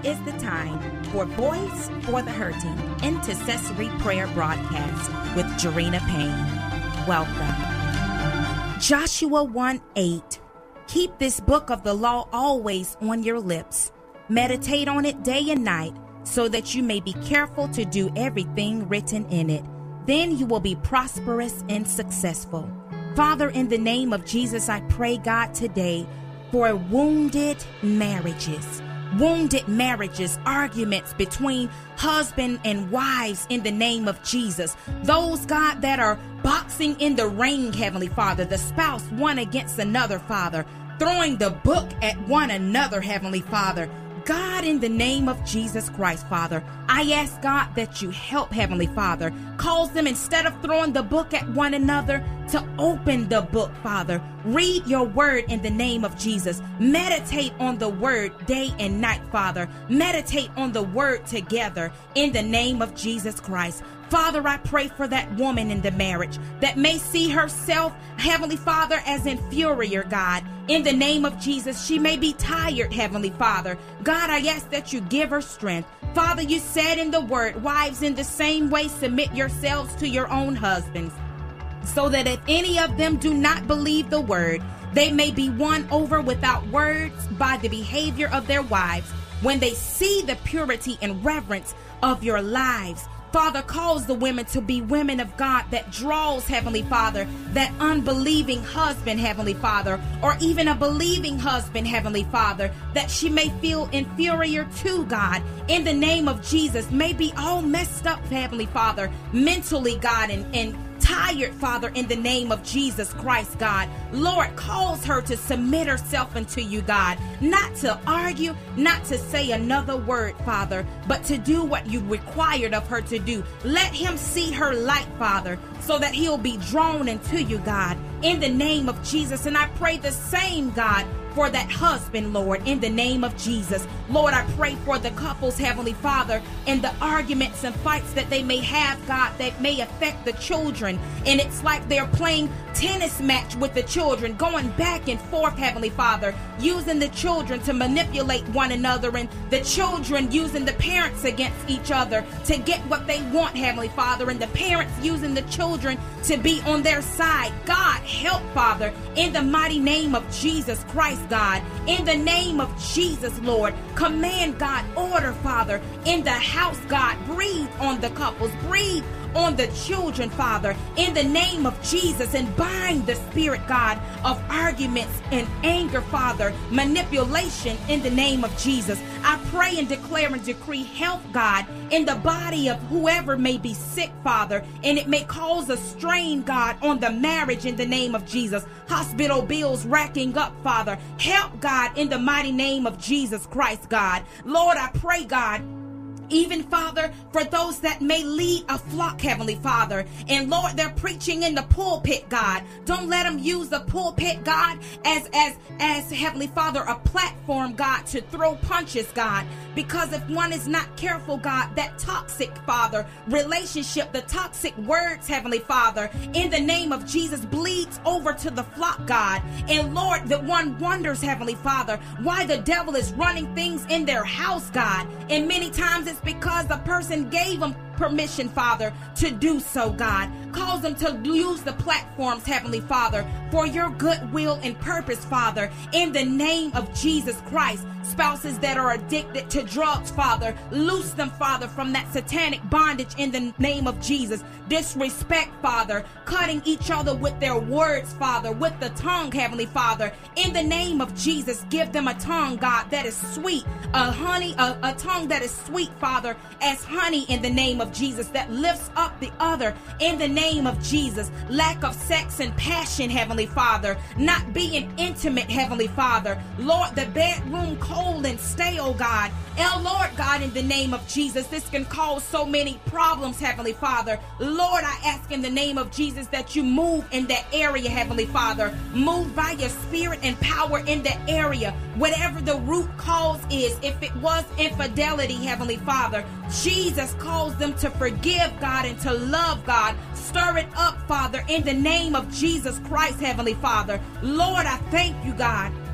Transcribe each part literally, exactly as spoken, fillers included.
is the time for Voice for the Hurting Intercessory Prayer Broadcast with Jarena Payne. Welcome. Joshua one eight. Keep this book of the law always on your lips. Meditate on it day and night, so that you may be careful to do everything written in it. Then you will be prosperous and successful. Father, in the name of Jesus, I pray, God, today for wounded marriages. Wounded marriages, arguments between husband and wives in the name of Jesus. Those, God, that are boxing in the ring, Heavenly Father, the spouse one against another, Father, throwing the book at one another, Heavenly Father. God, in the name of Jesus Christ, Father, I ask, God, that you help, Heavenly Father. Cause them, instead of throwing the book at one another, to open the book, Father. Read your word in the name of Jesus. Meditate on the word day and night, Father. Meditate on the word together in the name of Jesus Christ. Father, I pray for that woman in the marriage that may see herself, Heavenly Father, as inferior, God. In the name of Jesus, she may be tired, Heavenly Father. God, I ask that you give her strength. Father, you said in the word, wives, in the same way, submit yourselves to your own husbands, so that if any of them do not believe the word, they may be won over without words by the behavior of their wives, when they see the purity and reverence of your lives. Father, cause the women to be women of God that draws, Heavenly Father, that unbelieving husband, Heavenly Father, or even a believing husband, Heavenly Father, that she may feel inferior to, God. In the name of Jesus, may be all messed up, Heavenly Father, mentally, God, and, and tired, Father, in the name of Jesus Christ, God. Lord, cause her to submit herself unto you, God, not to argue, not to say another word, Father, but to do what you required of her to do. Let him see her light, Father, so that he'll be drawn into you, God, in the name of Jesus. And I pray the same, God, for that husband, Lord, in the name of Jesus. Lord, I pray for the couples, Heavenly Father, and the arguments and fights that they may have, God, that may affect the children. And it's like they're playing tennis match with the children, going back and forth, Heavenly Father, using the children to manipulate one another, and the children using the parents against each other to get what they want, Heavenly Father, and the parents using the children to be on their side. God, help, Father, in the mighty name of Jesus Christ, God. In the name of Jesus, Lord, command, God, order, Father, in the house, God. Breathe on the couples, breathe on the children, Father, in the name of Jesus, and bind the spirit, God, of arguments and anger, Father, manipulation, in the name of Jesus. I pray and declare and decree health, God, in the body of whoever may be sick, Father, and it may cause a strain, God, on the marriage, in the name of Jesus. Hospital bills racking up, Father. Help, God, in the mighty name of Jesus Christ, God. Lord, I pray, God, even, Father, for those that may lead a flock, Heavenly Father. And Lord, they're preaching in the pulpit, God. Don't let them use the pulpit, God, as, as, as Heavenly Father, a platform, God, to throw punches, God. Because if one is not careful, God, that toxic, Father, relationship, the toxic words, Heavenly Father, in the name of Jesus, bleeds over to the flock, God. And Lord, that one wonders, Heavenly Father, why the devil is running things in their house, God. And many times it's because the person gave them permission, Father, to do so, God. Cause them to use the platforms, Heavenly Father, for your good will and purpose, Father, in the name of Jesus Christ. Spouses that are addicted to drugs, Father, loose them, Father, from that satanic bondage in the name of Jesus. Disrespect, Father, cutting each other with their words, Father, with the tongue, Heavenly Father, in the name of Jesus. Give them a tongue, God, that is sweet, a honey, a, a tongue that is sweet, Father, as honey, in the name of Jesus, that lifts up the other, in the name of Jesus. Lack of sex and passion, Heavenly Father, not being intimate, Heavenly Father. Lord, the bedroom cold and stale, God. And Lord, God, in the name of Jesus, this can cause so many problems, Heavenly Father. Lord, I ask in the name of Jesus that you move in that area, Heavenly Father. Move by your spirit and power in that area. Whatever the root cause is, if it was infidelity, Heavenly Father, Jesus calls them to forgive, God, and to love, God. Stir it up, Father, in the name of Jesus Christ, Heavenly Father. Lord, I thank you, God.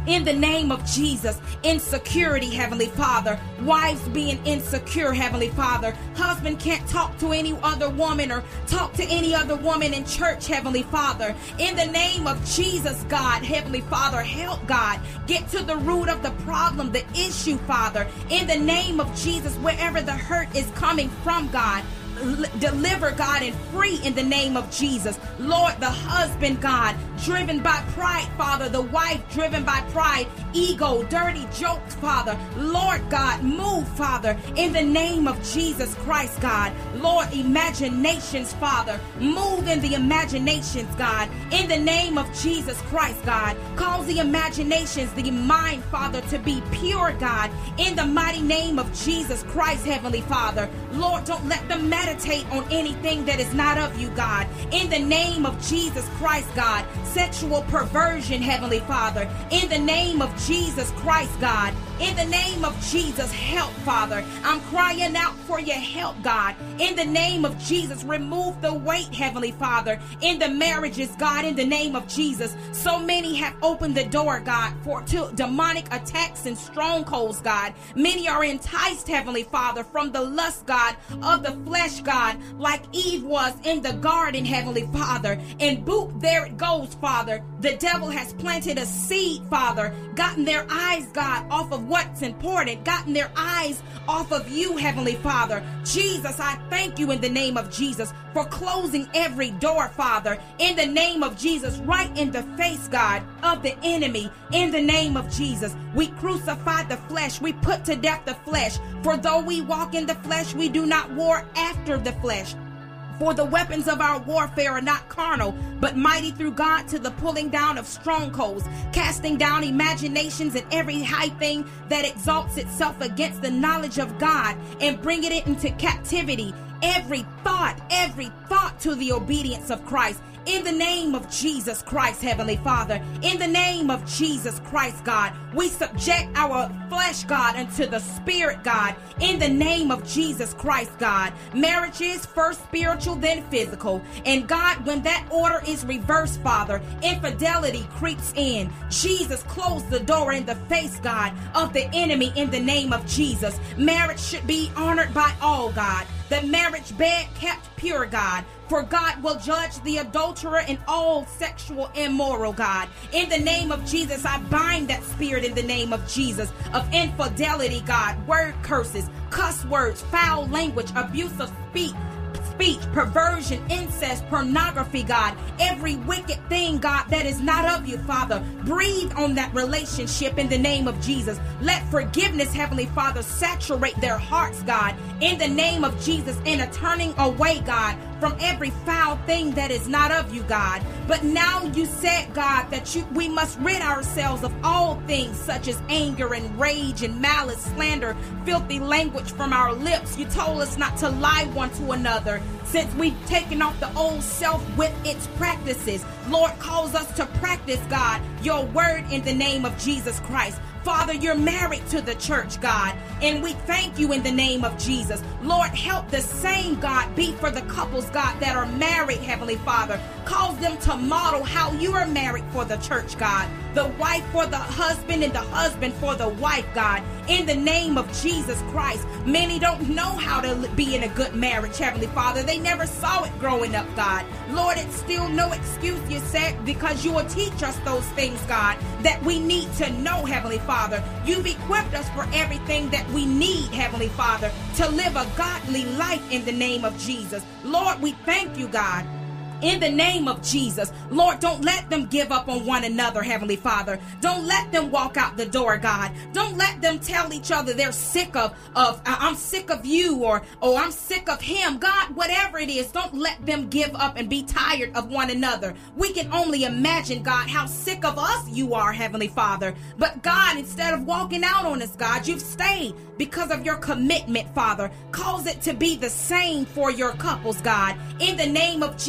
In the name of Jesus, insecurity, Heavenly Father. Wives being insecure, Heavenly Father. Husband can't talk to any other woman or talk to any other woman in church, Heavenly Father. In the name of Jesus, God, Heavenly Father, help, God. Get to the root of the problem, the issue, Father. In the name of Jesus, wherever the hurt is coming from, God. Deliver, God, and free in the name of Jesus. Lord, the husband, God, driven by pride, Father. The wife driven by pride, ego, dirty jokes, Father. Lord, God, move, Father, in the name of Jesus Christ, God. Lord, imaginations, Father. Move in the imaginations, God. In the name of Jesus Christ, God. Cause the imaginations, the mind, Father, to be pure, God. In the mighty name of Jesus Christ, Heavenly Father. Lord, don't let them meditate on anything that is not of you, God. In the name of Jesus Christ, God. Sexual perversion, Heavenly Father. In the name of Jesus Christ, God. In the name of Jesus, help, Father. I'm crying out for your help, God. In the name of Jesus, remove the weight, Heavenly Father, in the marriages, God, in the name of Jesus. So many have opened the door, God, for to demonic attacks and strongholds, God. Many are enticed, Heavenly Father, from the lust, God, of the flesh, God, like Eve was in the garden, Heavenly Father. And boop, there it goes, Father. The devil has planted a seed, Father, gotten their eyes, God, off of what's important, gotten their eyes off of you, Heavenly Father. Jesus, I thank you in the name of Jesus for closing every door, Father, in the name of Jesus, right in the face, God, of the enemy. In the name of Jesus, we crucify the flesh. We put to death the flesh. For though we walk in the flesh, we do not war after the flesh. For the weapons of our warfare are not carnal, but mighty through God to the pulling down of strongholds, casting down imaginations and every high thing that exalts itself against the knowledge of God, and bringing it into captivity, every thought, every thought to the obedience of Christ. In the name of Jesus Christ, Heavenly Father, in the name of Jesus Christ, God, we subject our flesh, God, unto the Spirit, God, in the name of Jesus Christ, God. Marriage is first spiritual, then physical. And God, when that order is reversed, Father, infidelity creeps in. Jesus, close the door in the face, God, of the enemy in the name of Jesus. Marriage should be honored by all, God. The marriage bed kept pure, God. For God will judge the adulterer and all sexual immoral, God. In the name of Jesus, I bind that spirit in the name of Jesus of infidelity, God. Word curses, cuss words, foul language, abusive speech, speech, perversion, incest, pornography, God. Every wicked thing, God, that is not of you, Father. Breathe on that relationship in the name of Jesus. Let forgiveness, Heavenly Father, saturate their hearts, God, in the name of Jesus, in a turning away, God, from every foul thing that is not of you, God. But now you said, God, that you, we must rid ourselves of all things such as anger and rage and malice, slander, filthy language from our lips. You told us not to lie one to another, since we've taken off the old self with its practices. Lord, cause us to practice, God, your word in the name of Jesus Christ. Father, you're married to the church, God, and we thank you in the name of Jesus. Lord, help the same, God, be for the couples, God, that are married, Heavenly Father. Cause them to model how you are married for the church, God. The wife for the husband and the husband for the wife, God. In the name of Jesus Christ. Many don't know how to be in a good marriage, Heavenly Father. They never saw it growing up, God. Lord, it's still no excuse, you said, because you will teach us those things, God, that we need to know, Heavenly Father. You've equipped us for everything that we need, Heavenly Father, to live a godly life in the name of Jesus. Lord, we thank you, God. In the name of Jesus, Lord, don't let them give up on one another, Heavenly Father. Don't let them walk out the door, God. Don't let them tell each other they're sick of, of I'm sick of you, or, oh, I'm sick of him. God, whatever it is, don't let them give up and be tired of one another. We can only imagine, God, how sick of us you are, Heavenly Father. But God, instead of walking out on us, God, you've stayed because of your commitment, Father. Cause it to be the same for your couples, God. In the name of Jesus,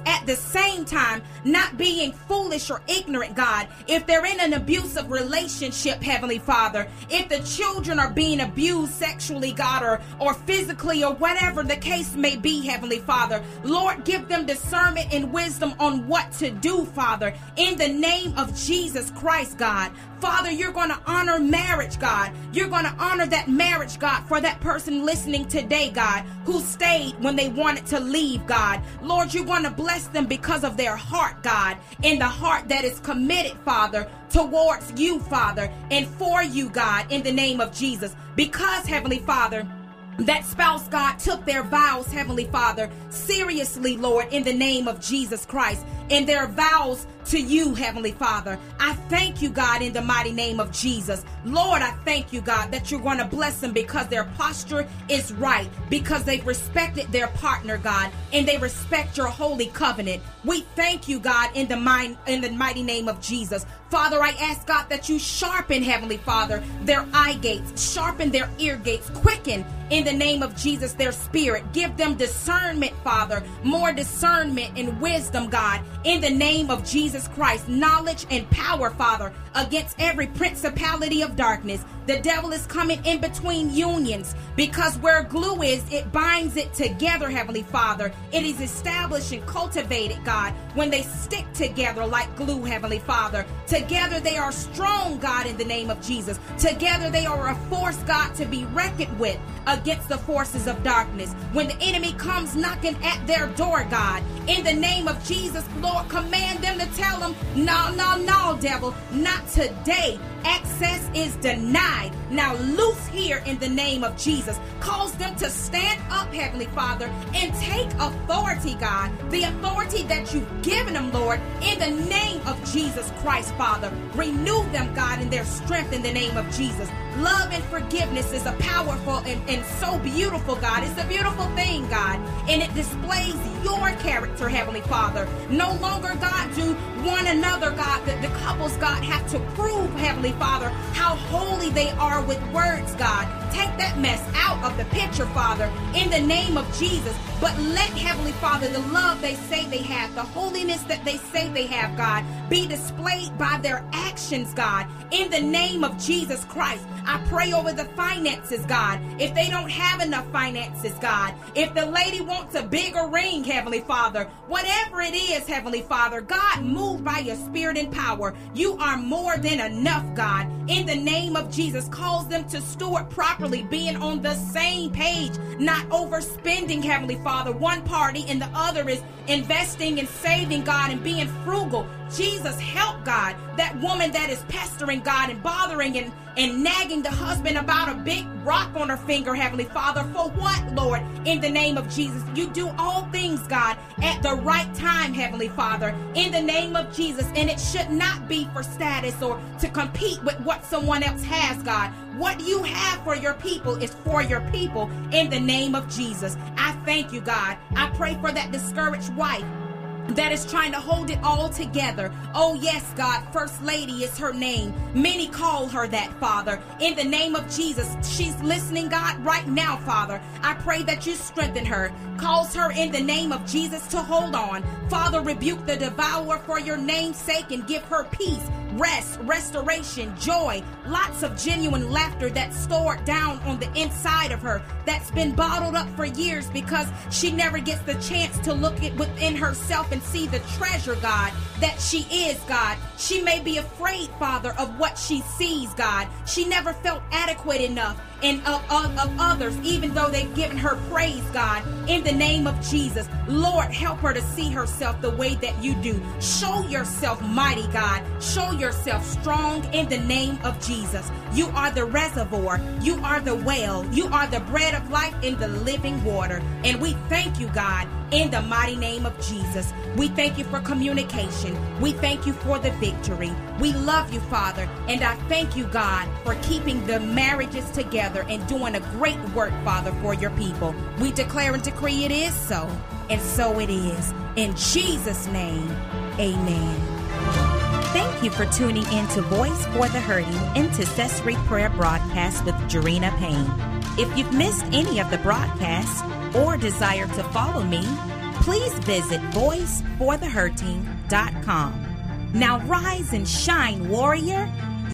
at the same time not being foolish or ignorant, God. If they're in an abusive relationship, Heavenly Father, if the children are being abused sexually, God, or, or physically, or whatever the case may be, Heavenly Father, Lord, give them discernment and wisdom on what to do, Father, in the name of Jesus Christ, God. Father, you're going to honor marriage, God. You're going to honor that marriage, God, for that person listening today, God, who stayed when they wanted to leave, God. Lord, you're going to bless them because of their heart, God, and the heart that is committed, Father, towards you, Father, and for you, God, in the name of Jesus. Because, Heavenly Father, that spouse, God, took their vows, Heavenly Father, seriously, Lord, in the name of Jesus Christ, and their vows to you, Heavenly Father. I thank you, God, in the mighty name of Jesus. Lord, I thank you, God, that you're going to bless them because their posture is right, because they've respected their partner, God, and they respect your holy covenant. We thank you, God, in the mind, in the mighty name of Jesus. Father, I ask, God, that you sharpen, Heavenly Father, their eye gates, sharpen their ear gates, quicken in the name of Jesus their spirit. Give them discernment, Father, more discernment and wisdom, God, in the name of Jesus Christ, knowledge and power, Father, against every principality of darkness. The devil is coming in between unions because where glue is, it binds it together, Heavenly Father. It is established and cultivated, God, when they stick together like glue, Heavenly Father. Together they are strong, God, in the name of Jesus. Together they are a force, God, to be reckoned with against the forces of darkness. When the enemy comes knocking at their door, God, in the name of Jesus, Lord, command them to tell them, no, no, no, devil, not today. Access is denied. Now loose here in the name of Jesus. Cause them to stand up, Heavenly Father, and take authority, God. The authority that you've given them, Lord, in the name of Jesus Christ, Father. Renew them, God, in their strength in the name of Jesus. Love and forgiveness is a powerful and, and so beautiful, God. It's a beautiful thing, God. And it displays your character, Heavenly Father. No longer, God, do one another, God, that the couples, God, have to prove, Heavenly Father, how holy they are with words, God. Take that mess out of the picture, Father, in the name of Jesus. But let, Heavenly Father, the love they say they have, the holiness that they say they have, God, be displayed by their actions, God, in the name of Jesus Christ. I pray over the finances, God. If they don't have enough finances, God, if the lady wants a bigger ring, Heavenly Father, whatever it is, Heavenly Father, God, move by your spirit and power. You are more than enough, God. In the name of Jesus, cause them to steward properly, being on the same page, not overspending, Heavenly Father. One party and the other is investing and saving, God, and being frugal. Jesus, help, God, that woman that is pestering, God, and bothering and, and nagging the husband about a big rock on her finger, Heavenly Father. For what, Lord? In the name of Jesus, you do all things, God, at the right time, Heavenly Father, in the name of Jesus. And it should not be for status or to compete with what someone else has, God. What you have for your people is for your people in the name of Jesus. I thank you, God. I pray for that discouraged wife that is trying to hold it all together. Oh, yes, God. First Lady is her name. Many call her that, Father. In the name of Jesus, she's listening, God, right now, Father. I pray that you strengthen her. Cause her in the name of Jesus to hold on. Father, rebuke the devourer for your name's sake and give her peace, rest, restoration, joy, lots of genuine laughter that's stored down on the inside of her, that's been bottled up for years because she never gets the chance to look it within herself and see the treasure, God, that she is, God. She may be afraid, Father, of what she sees, God. She never felt adequate enough and of, of, of others, even though they've given her praise, God, in the name of Jesus. Lord, help her to see herself the way that you do. Show yourself mighty, God. Show yourself strong in the name of Jesus. You are the reservoir. You are the well. You are the bread of life in the living water. And we thank you, God, in the mighty name of Jesus. We thank you for communication. We thank you for the victory. We love you, Father. And I thank you, God, for keeping the marriages together and doing a great work, Father, for your people. We declare and decree it is so, and so it is. In Jesus' name, amen. Thank you for tuning in to Voice for the Hurting Intercessory Prayer Broadcast with Jarena Payne. If you've missed any of the broadcasts or desire to follow me, please visit voice for the hurting dot com. Now rise and shine, warrior.